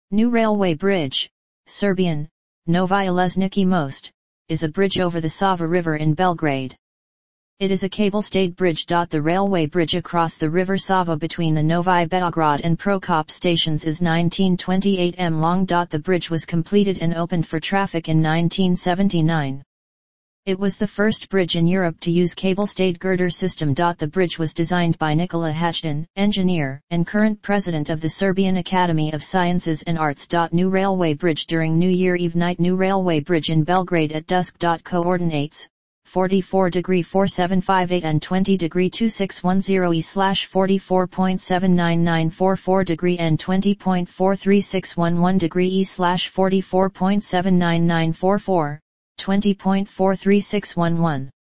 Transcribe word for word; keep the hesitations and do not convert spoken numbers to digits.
New railway bridge, Serbian, Novi Alezniki Most, is a bridge over the Sava River in Belgrade. It is a cable-stayed bridge. The railway bridge across the river Sava between the Novi Beograd and Prokop stations is nineteen point two eight meters long. The bridge was completed and opened for traffic in nineteen seventy-nine. It was the first bridge in Europe to use cable-stayed girder system. The bridge was designed by Nikola Hajdan, engineer, and current president of the Serbian Academy of Sciences and Arts. New railway bridge during New Year Eve night. New railway bridge in Belgrade at dusk. Coordinates, forty-four degree four seven five eight and twenty degree two six one zero E slash forty-four point seven nine nine four four degree and twenty point four three six one one degree E slash forty-four point seven nine nine four four. twenty point four three six one one